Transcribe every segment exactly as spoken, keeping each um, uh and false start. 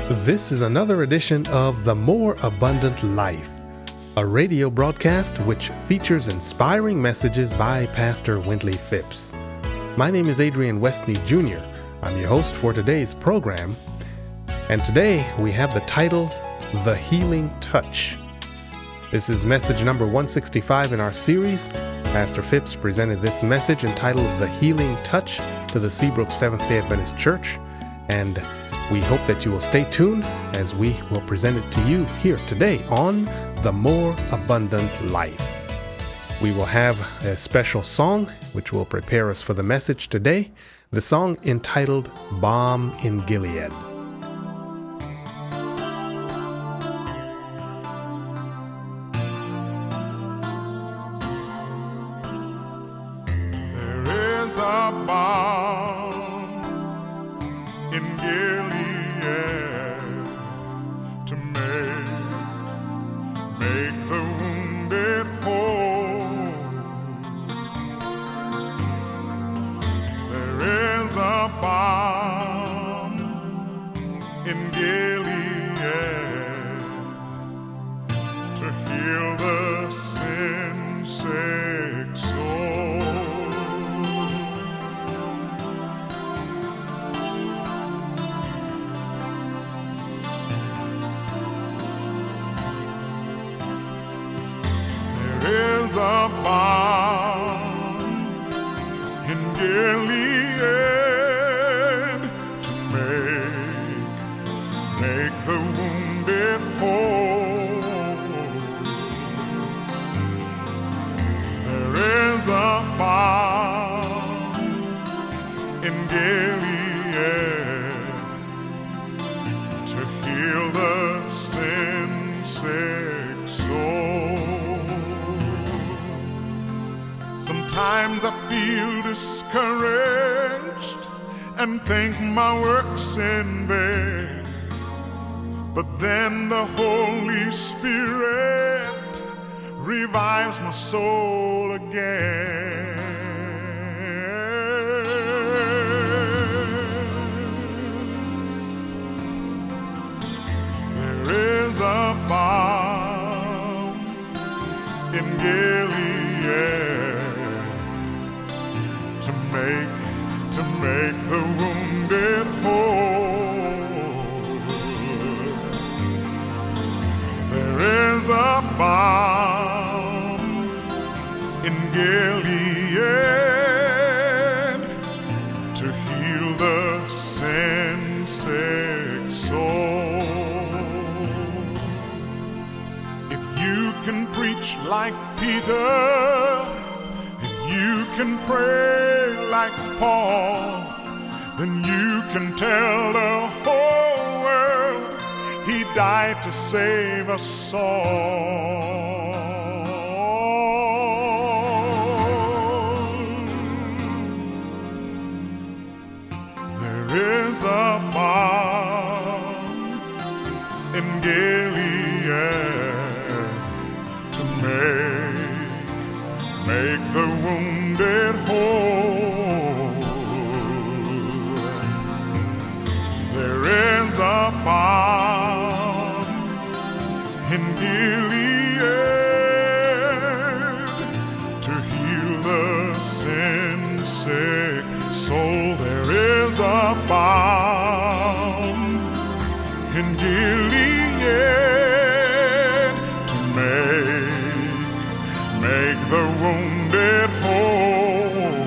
This is another edition of The More Abundant Life, a radio broadcast which features inspiring messages by Pastor Wintley Phipps. My name is Adrian Westney Junior I'm your host for today's program, and today we have the title, The Healing Touch. This is message number one sixty-five in our series. Pastor Phipps presented this message entitled The Healing Touch to the Seabrook Seventh-day Adventist Church, and we hope that you will stay tuned as we will present it to you here today on The More Abundant Life. We will have a special song which will prepare us for the message today, the song entitled Balm in Gilead. There is a balm in Gilead to make, make the wounded whole. There is a balm in Gilead to heal the sin-sick soul. There is a balm in Gilead to make, make the wounded whole. There is a balm in Gilead to heal the sin-sick soul. Sometimes I feel discouraged and think my work's in vain, but then the Holy Spirit revives my soul again. There is a balm in Gilead to make, to make the wounded whole. There is a balm in Gilead to heal the sin-sick soul. If you can preach like Peter, you can pray like Paul, then you can tell the whole world he died to save us all. There is a balm in Gilead to make, make the wounded whole. There is a balm in Gilead to heal the sin-sick soul. There is a balm in Gilead to make, make the wounded whole.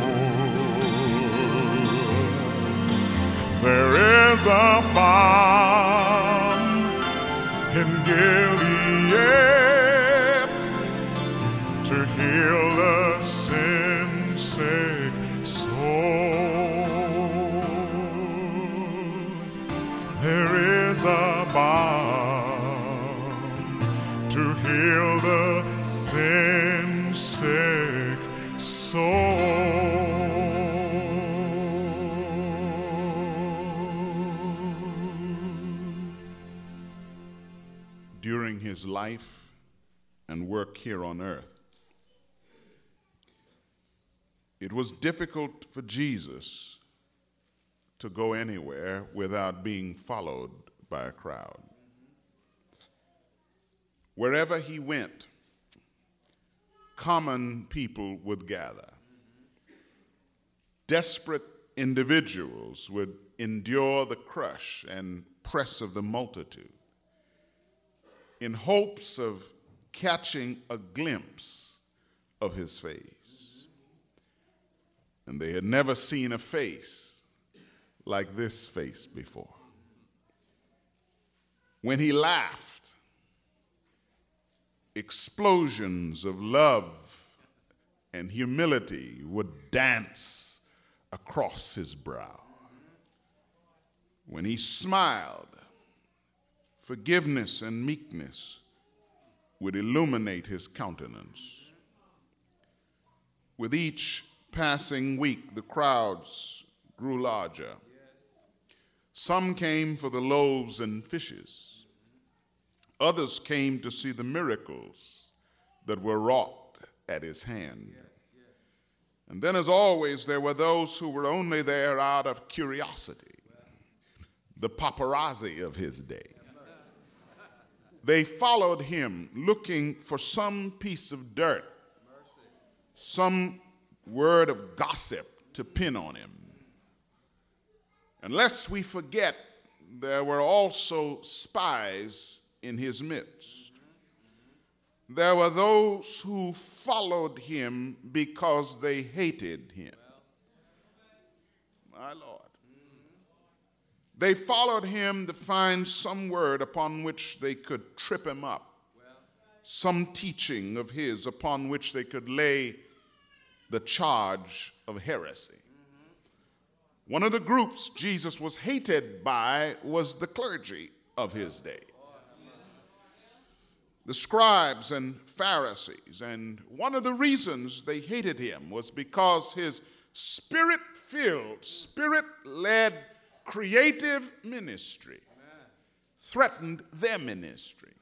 There is a balm in Gilead to heal the sin-sick soul. There is a balm to heal the sin-sick soul. During his life and work here on earth, it was difficult for Jesus to go anywhere without being followed by a crowd. Wherever he went, common people would gather. Desperate individuals would endure the crush and press of the multitude in hopes of catching a glimpse of his face. And they had never seen a face like this face before. When he laughed, explosions of love and humility would dance across his brow. When he smiled, forgiveness and meekness would illuminate his countenance. With each passing week, the crowds grew larger. Some came for the loaves and fishes. Others came to see the miracles that were wrought at his hand. And then, as always, there were those who were only there out of curiosity, the paparazzi of his day. They followed him looking for some piece of dirt, some word of gossip to pin on him. And lest we forget, there were also spies in his midst. There were those who followed him because they hated him. My Lord. They followed him to find some word upon which they could trip him up, some teaching of his upon which they could lay the charge of heresy. One of the groups Jesus was hated by was the clergy of his day, the scribes and Pharisees. And one of the reasons they hated him was because his spirit-filled, spirit-led, creative ministry threatened their ministry.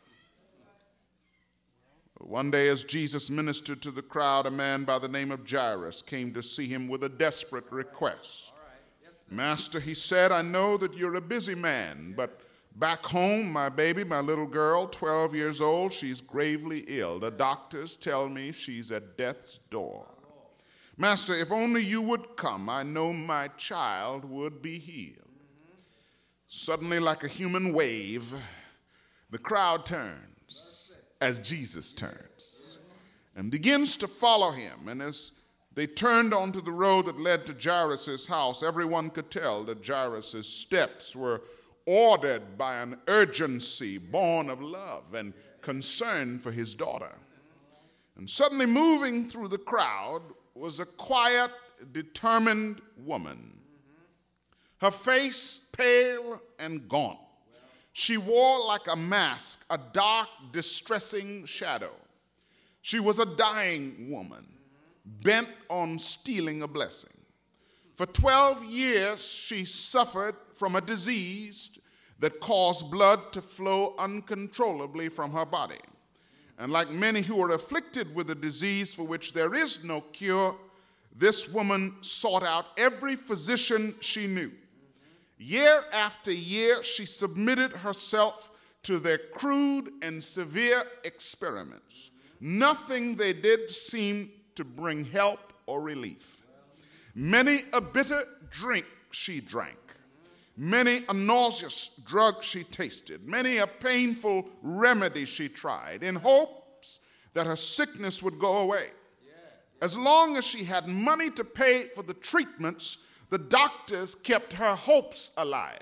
One day, as Jesus ministered to the crowd, a man by the name of Jairus came to see him with a desperate request. Master, he said, I know that you're a busy man, but back home, my baby, my little girl, twelve years old, she's gravely ill. The doctors tell me she's at death's door. Master, if only you would come, I know my child would be healed. Suddenly, like a human wave, the crowd turns as Jesus turns and begins to follow him. And as they turned onto the road that led to Jairus' house, everyone could tell that Jairus' steps were ordered by an urgency born of love and concern for his daughter. And suddenly moving through the crowd was a quiet, determined woman. Her face pale and gaunt. She wore like a mask, a dark, distressing shadow. She was a dying woman, bent on stealing a blessing. For twelve years, she suffered from a disease that caused blood to flow uncontrollably from her body. And like many who are afflicted with a disease for which there is no cure, this woman sought out every physician she knew. Year after year, she submitted herself to their crude and severe experiments. Nothing they did seemed to bring help or relief. Many a bitter drink she drank. Many a nauseous drug she tasted. Many a painful remedy she tried in hopes that her sickness would go away. As long as she had money to pay for the treatments, the doctors kept her hopes alive.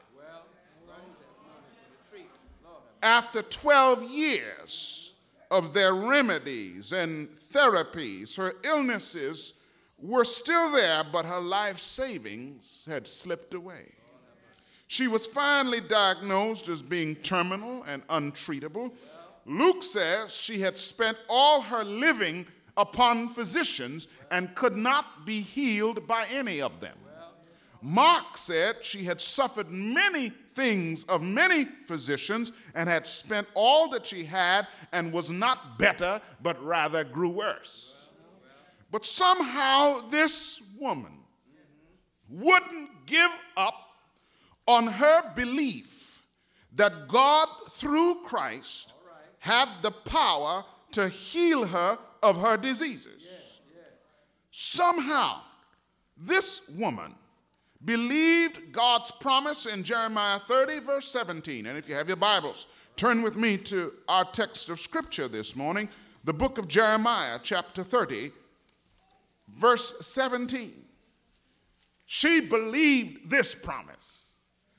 After twelve years of their remedies and therapies, her illnesses were still there, but her life savings had slipped away. She was finally diagnosed as being terminal and untreatable. Luke says she had spent all her living upon physicians and could not be healed by any of them. Mark said she had suffered many things of many physicians and had spent all that she had and was not better, but rather grew worse. But somehow this woman wouldn't give up on her belief that God, through Christ, had the power to heal her of her diseases. Somehow, this woman believed God's promise in Jeremiah thirty, verse seventeen. And if you have your Bibles, turn with me to our text of Scripture this morning, the book of Jeremiah, chapter thirty, verse seventeen. She believed this promise.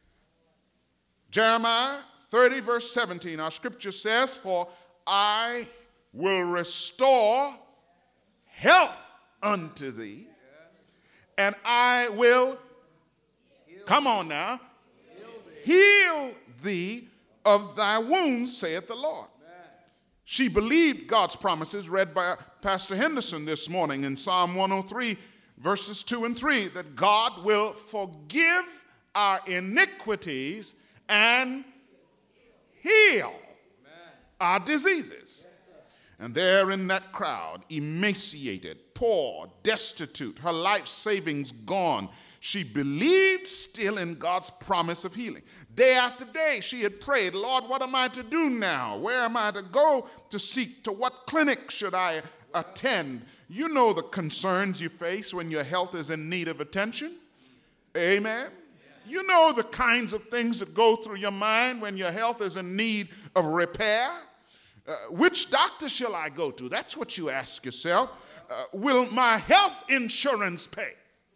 Jeremiah thirty, verse seventeen, our Scripture says, "For I will restore health unto thee, and I will," come on now, "heal thee of thy wounds, saith the Lord." She believed God's promises, read by Pastor Henderson this morning in Psalm one oh three, verses two and three, that God will forgive our iniquities and heal our diseases. And there in that crowd, emaciated, poor, destitute, her life savings gone, she believed still in God's promise of healing. Day after day, she had prayed, "Lord, what am I to do now? Where am I to go to seek? To what clinic should I attend?" You know the concerns you face when your health is in need of attention. Amen. You know the kinds of things that go through your mind when your health is in need of repair. Uh, which doctor shall I go to? That's what you ask yourself. Uh, will my health insurance pay?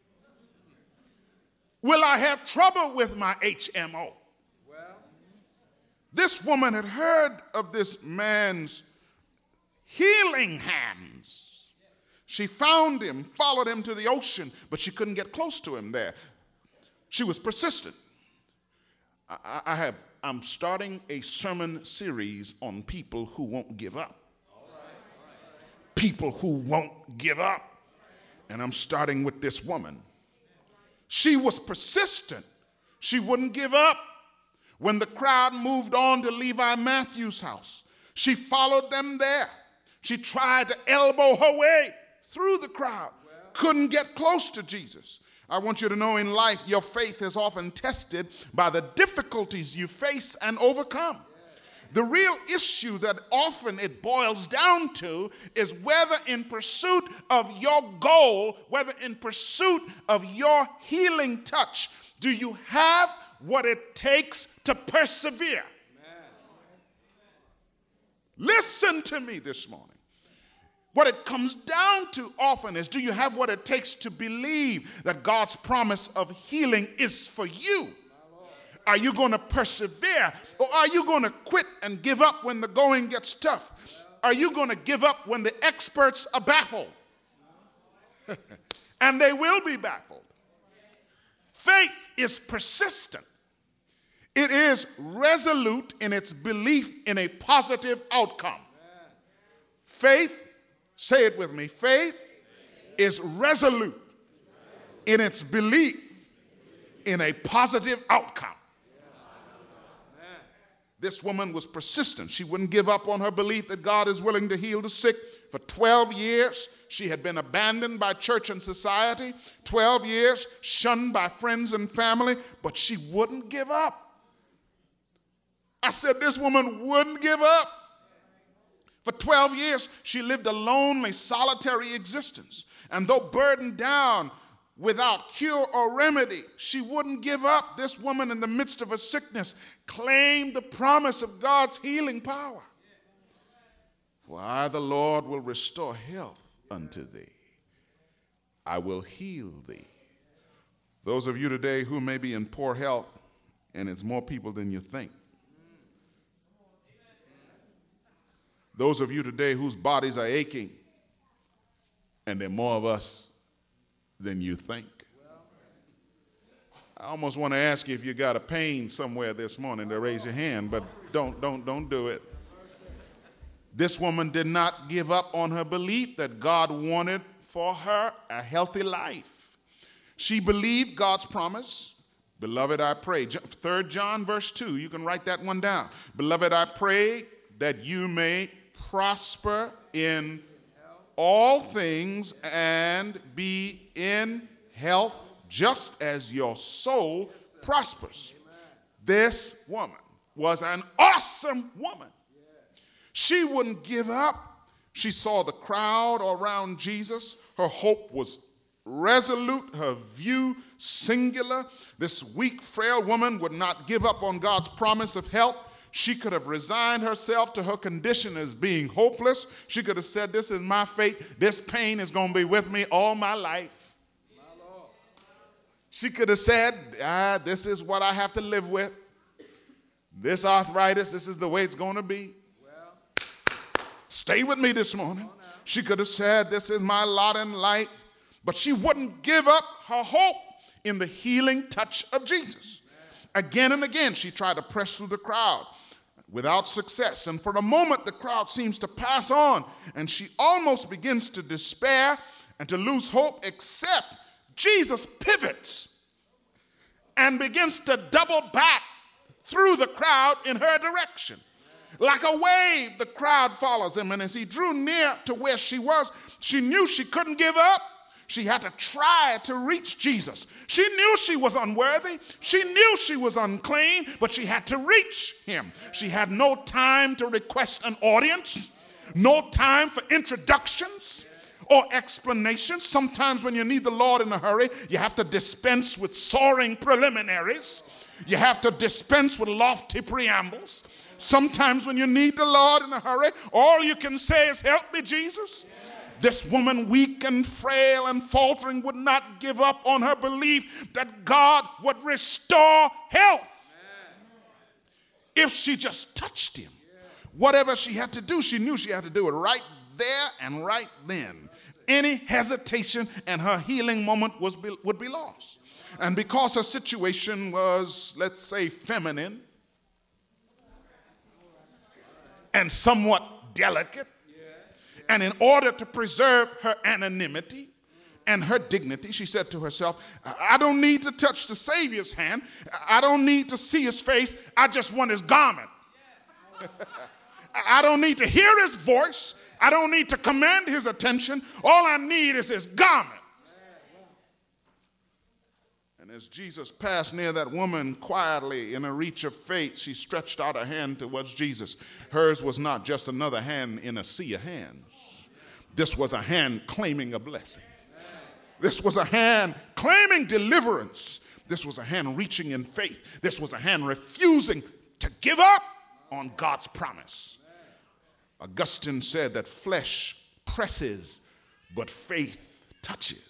Will I have trouble with my H M O? Well, this woman had heard of this man's healing hands. She found him, followed him to the ocean, but she couldn't get close to him there. She was persistent. I, I have, I'm starting a sermon series on people who won't give up. All right. All right. People who won't give up. And I'm starting with this woman. She was persistent. She wouldn't give up. When the crowd moved on to Levi Matthews' house, she followed them there. She tried to elbow her way through the crowd. Couldn't get close to Jesus. I want you to know in life, your faith is often tested by the difficulties you face and overcome. The real issue that often it boils down to is whether in pursuit of your goal, whether in pursuit of your healing touch, do you have what it takes to persevere? Amen. Listen to me this morning. What it comes down to often is, do you have what it takes to believe that God's promise of healing is for you? Are you going to persevere, or are you going to quit and give up when the going gets tough? Are you going to give up when the experts are baffled? And they will be baffled. Faith is persistent. It is resolute in its belief in a positive outcome. Faith, say it with me, faith is resolute in its belief in a positive outcome. This woman was persistent. She wouldn't give up on her belief that God is willing to heal the sick. For twelve years, she had been abandoned by church and society. twelve years, shunned by friends and family, but she wouldn't give up. I said this woman wouldn't give up. For twelve years, she lived a lonely, solitary existence. And though burdened down without cure or remedy, she wouldn't give up. This woman, in the midst of her sickness, claimed the promise of God's healing power. For I, the Lord, will restore health unto thee. I will heal thee. Those of you today who may be in poor health, and it's more people than you think. Those of you today whose bodies are aching, and there are more of us than you think. I almost want to ask you if you got a pain somewhere this morning to raise your hand, but don't, don't, don't do it. This woman did not give up on her belief that God wanted for her a healthy life. She believed God's promise. Beloved, I pray. Third John verse two, you can write that one down. Beloved, I pray that you may prosper in all things and be in health just as your soul prospers. This woman was an awesome woman. She wouldn't give up. She saw the crowd around Jesus. Her hope was resolute, her view singular. This weak, frail woman would not give up on God's promise of health. She could have resigned herself to her condition as being hopeless. She could have said, this is my fate. This pain is going to be with me all my life. She could have said, ah, this is what I have to live with. This arthritis, this is the way it's going to be. Stay with me this morning. She could have said, this is my lot in life. But she wouldn't give up her hope in the healing touch of Jesus. Again and again, she tried to press through the crowd without success. And for a moment, the crowd seems to pass on, and she almost begins to despair and to lose hope, except Jesus pivots and begins to double back through the crowd in her direction. Like a wave, the crowd follows him, and as he drew near to where she was, she knew she couldn't give up. She had to try to reach Jesus. She knew she was unworthy. She knew she was unclean, but she had to reach him. She had no time to request an audience, no time for introductions or explanations. Sometimes when you need the Lord in a hurry, you have to dispense with soaring preliminaries. You have to dispense with lofty preambles. Sometimes when you need the Lord in a hurry, all you can say is, help me, Jesus. This woman, weak and frail and faltering, would not give up on her belief that God would restore health if she just touched him. Whatever she had to do, she knew she had to do it right there and right then. Any hesitation and her healing moment was be, would be lost. And because her situation was, let's say, feminine and somewhat delicate, and in order to preserve her anonymity and her dignity, she said to herself, I don't need to touch the Savior's hand. I don't need to see his face. I just want his garment. I don't need to hear his voice. I don't need to command his attention. All I need is his garment. And as Jesus passed near that woman quietly in a reach of faith, she stretched out her hand towards Jesus. Hers was not just another hand in a sea of hands. This was a hand claiming a blessing. This was a hand claiming deliverance. This was a hand reaching in faith. This was a hand refusing to give up on God's promise. Augustine said that flesh presses, but faith touches.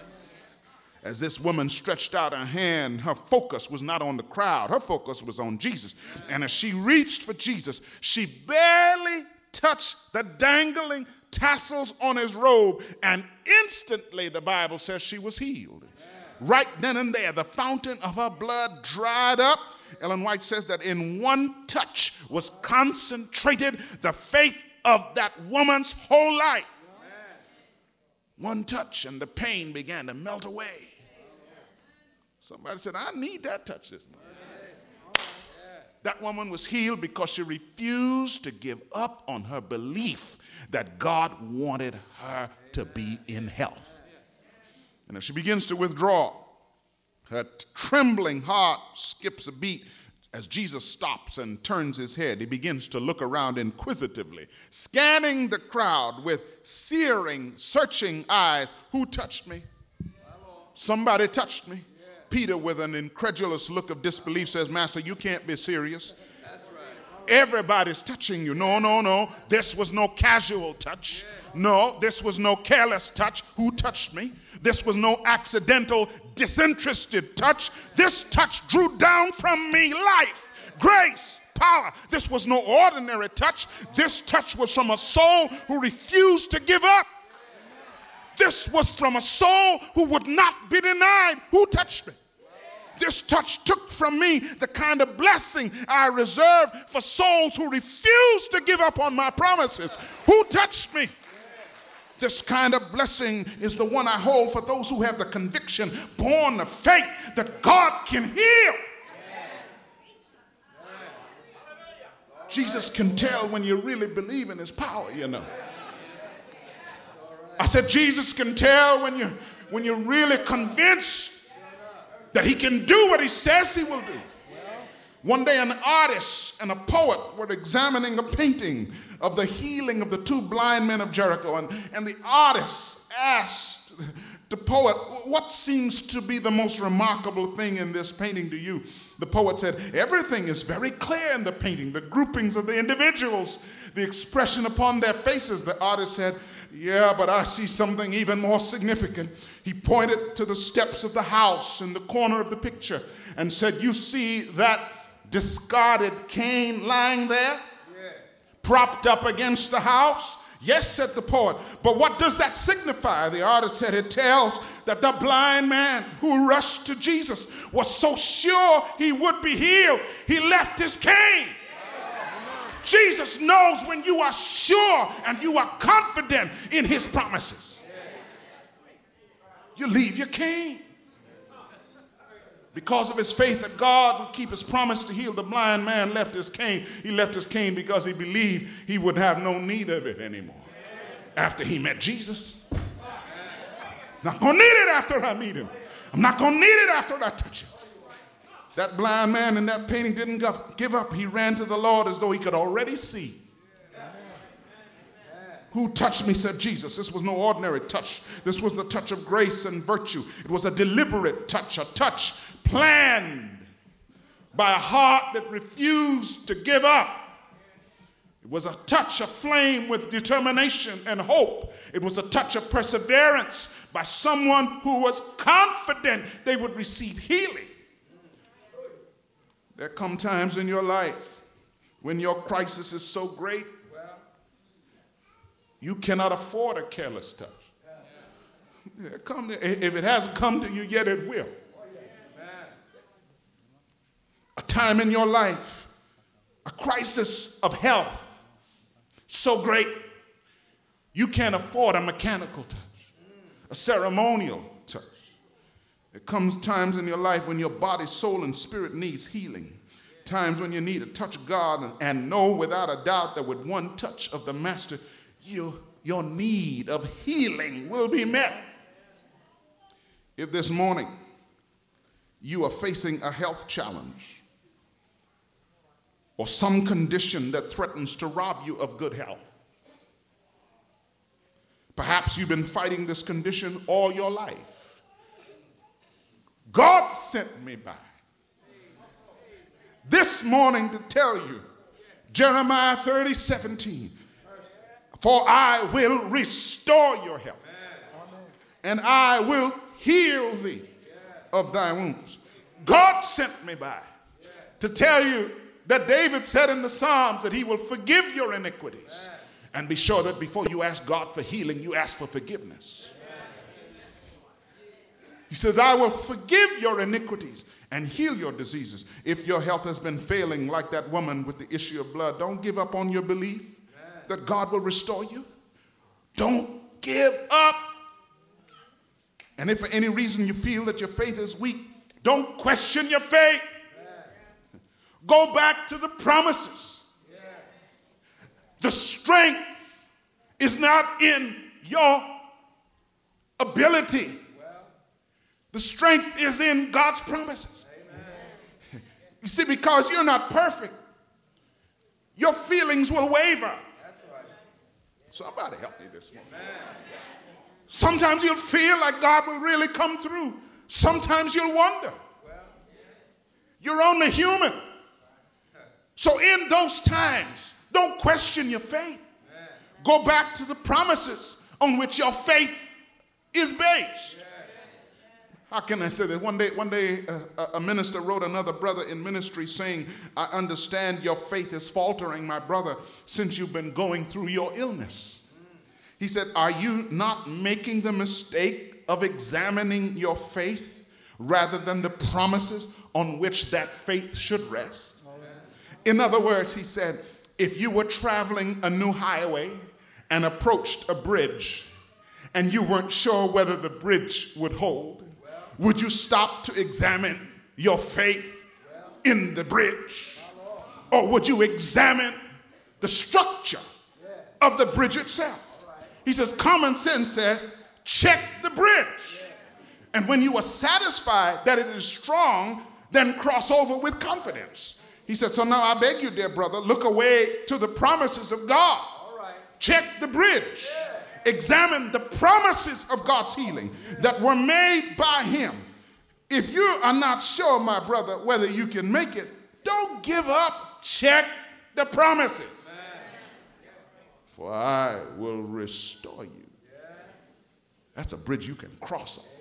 As this woman stretched out her hand, her focus was not on the crowd. Her focus was on Jesus. And as she reached for Jesus, she barely touched the dangling tassels on his robe, and instantly, the Bible says, she was healed. Right then and there, the fountain of her blood dried up. Ellen White says that in one touch was concentrated the faith of that woman's whole life. One touch, and the pain began to melt away. Somebody said, I need that touch this morning. That woman was healed because she refused to give up on her belief that God wanted her to be in health. And as she begins to withdraw, her trembling heart skips a beat as Jesus stops and turns his head. He begins to look around inquisitively, scanning the crowd with searing, searching eyes. Who touched me? Somebody touched me. Peter, with an incredulous look of disbelief, says, Master, you can't be serious. Everybody's touching you. No, no, no. This was no casual touch. No, this was no careless touch. Who touched me? This was no accidental, disinterested touch. This touch drew down from me life, grace, power. This was no ordinary touch. This touch was from a soul who refused to give up. This was from a soul who would not be denied. Who touched me? This touch took from me the kind of blessing I reserve for souls who refuse to give up on my promises. Who touched me? This kind of blessing is the one I hold for those who have the conviction, born of faith, that God can heal. Jesus can tell when you really believe in his power, you know. I said Jesus can tell when you when you're really convinced that he can do what he says he will do. One day an artist and a poet were examining a painting of the healing of the two blind men of Jericho. And, and the artist asked the poet, what seems to be the most remarkable thing in this painting to you? The poet said, everything is very clear in the painting. The groupings of the individuals, the expression upon their faces. The artist said, yeah, but I see something even more significant. He pointed to the steps of the house in the corner of the picture and said, you see that discarded cane lying there, yeah, propped up against the house? Yes, said the poet, but what does that signify? The artist said, it tells that the blind man who rushed to Jesus was so sure he would be healed, he left his cane. Jesus knows when you are sure and you are confident in his promises. You leave your cane. Because of his faith that God would keep his promise to heal, the blind man left his cane. He left his cane because he believed he would have no need of it anymore after he met Jesus. Not going to need it after I meet him. I'm not going to need it after I touch him. That blind man in that painting didn't give up. He ran to the Lord as though he could already see. Who touched me, said Jesus. This was no ordinary touch. This was the touch of grace and virtue. It was a deliberate touch, a touch planned by a heart that refused to give up. It was a touch aflame with determination and hope. It was a touch of perseverance by someone who was confident they would receive healing. There come times in your life when your crisis is so great, you cannot afford a careless touch. If it hasn't come to you yet, it will. A time in your life, a crisis of health, so great, you can't afford a mechanical touch, a ceremonial touch. There comes times in your life when your body, soul, and spirit needs healing. Times when you need to touch God and, and know without a doubt that with one touch of the Master, you, your need of healing will be met. If this morning you are facing a health challenge or some condition that threatens to rob you of good health, perhaps you've been fighting this condition all your life. God sent me by this morning to tell you, Jeremiah thirty seventeen, for I will restore your health, and I will heal thee of thy wounds. God sent me by to tell you that David said in the Psalms that he will forgive your iniquities. And be sure that before you ask God for healing, you ask for forgiveness. He says, I will forgive your iniquities and heal your diseases. If your health has been failing like that woman with the issue of blood, don't give up on your belief that God will restore you. Don't give up. And if for any reason you feel that your faith is weak, don't question your faith. Go back to the promises. The strength is not in your ability. The strength is in God's promises. Amen. You see, because you're not perfect, your feelings will waver. That's right. Somebody help me this morning. Amen. Sometimes you'll feel like God will really come through. Sometimes you'll wonder. Well, yes. You're only human. So in those times, don't question your faith. Amen. Go back to the promises on which your faith is based. Yeah. How can I say that? One day, one day uh, a minister wrote another brother in ministry saying, I understand your faith is faltering, my brother, since you've been going through your illness. He said, are you not making the mistake of examining your faith rather than the promises on which that faith should rest? In other words, he said, if you were traveling a new highway and approached a bridge and you weren't sure whether the bridge would hold, would you stop to examine your faith in the bridge? Or would you examine the structure of the bridge itself? He says, common sense says, check the bridge. And when you are satisfied that it is strong, then cross over with confidence. He said, so now I beg you, dear brother, look away to the promises of God. All right. Check the bridge. Yeah. Examine the promises of God's healing that were made by him. If you are not sure, my brother, whether you can make it, don't give up. Check the promises. For I will restore you. That's a bridge you can cross on.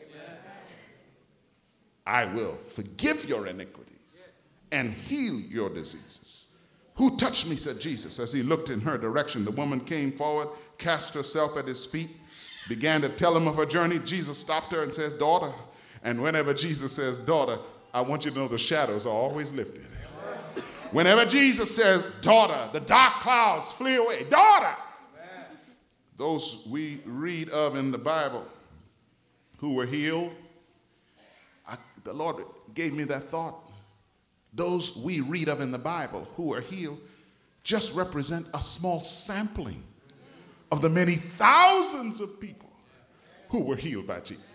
I will forgive your iniquities and heal your diseases. Who touched me, said Jesus. As he looked in her direction, the woman came forward, cast herself at his feet, began to tell him of her journey. Jesus stopped her and said, daughter. And whenever Jesus says daughter, I want you to know the shadows are always lifted. Whenever Jesus says daughter, the dark clouds flee away. Daughter! Those we read of in the Bible who were healed, I, the Lord gave me that thought. Those we read of in the Bible who are healed just represent a small sampling of the many thousands of people who were healed by Jesus.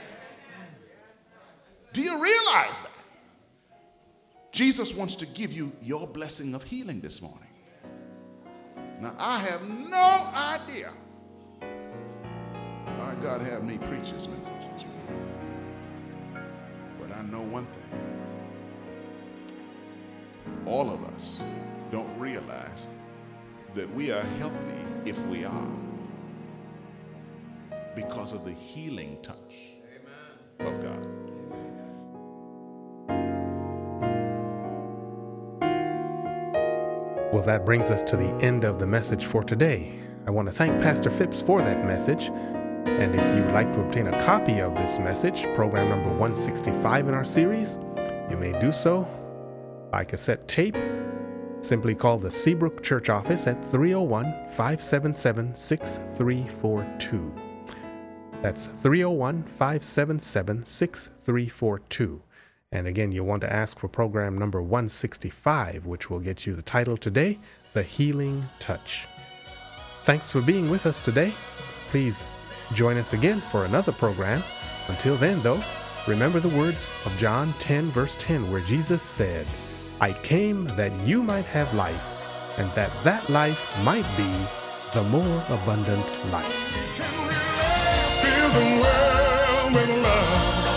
Do you realize that? Jesus wants to give you your blessing of healing this morning. Now, I have no idea why God had me preach this message. But I know one thing. All of us don't realize that we are healthy if we are because of the healing touch Amen. Of God. Well, that brings us to the end of the message for today. I want to thank Pastor Phipps for that message. And if you'd like to obtain a copy of this message, program number one sixty-five in our series, you may do so by cassette tape. Simply call the Seabrook Church office at three oh one, five seven seven, six three four two. That's three oh one, five seven seven, six three four two. And again, you'll want to ask for program number one sixty-five, which will get you the title today, The Healing Touch. Thanks for being with us today. Please join us again for another program. Until then, though, remember the words of John ten, verse ten, where Jesus said, I came that you might have life, and that that life might be the more abundant life. Fill the world with love.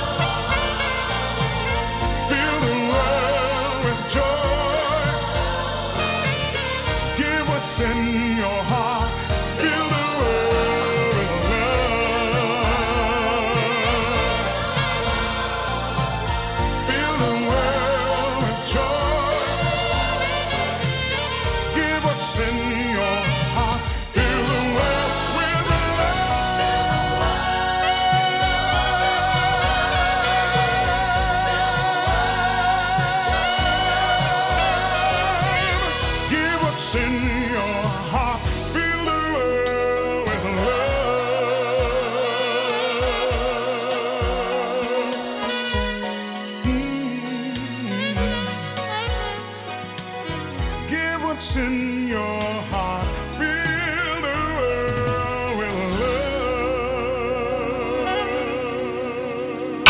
Fill the world with joy. Give what's in